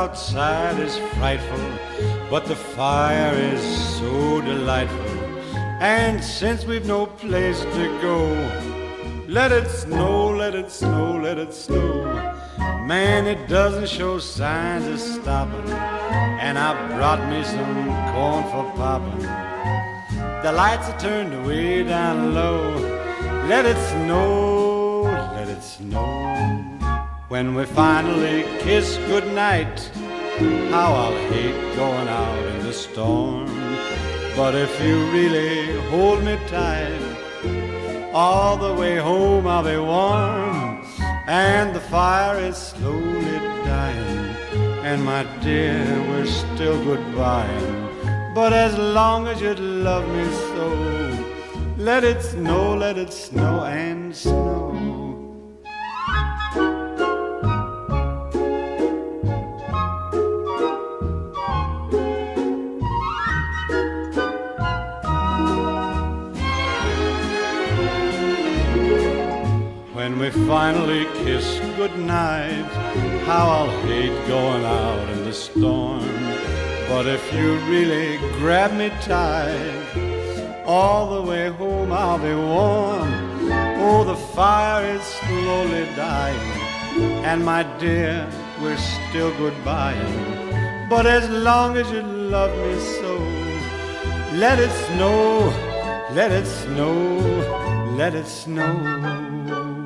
outside is frightful, but the fire is so delightful. And since we've no place to go, let it snow, let it snow, let it snow. Man, it doesn't show signs of stopping, and I brought me some corn for popping. The lights are turned way down low. Let it snow, let it snow. When we finally kiss goodnight, how I'll hate going out in the storm. But if you really hold me tight, all the way home I'll be warm. And the fire is slowly dying, and my dear, we're still goodbying. But as long as you love me so, let it snow and snow. When we finally kiss goodnight, how I'll hate going out in the storm. But if you really grab me tight, all the way home I'll be warm. Oh, the fire is slowly dying, and my dear, we're still goodbying. But as long as you love me so, let it snow, let it snow, let it snow.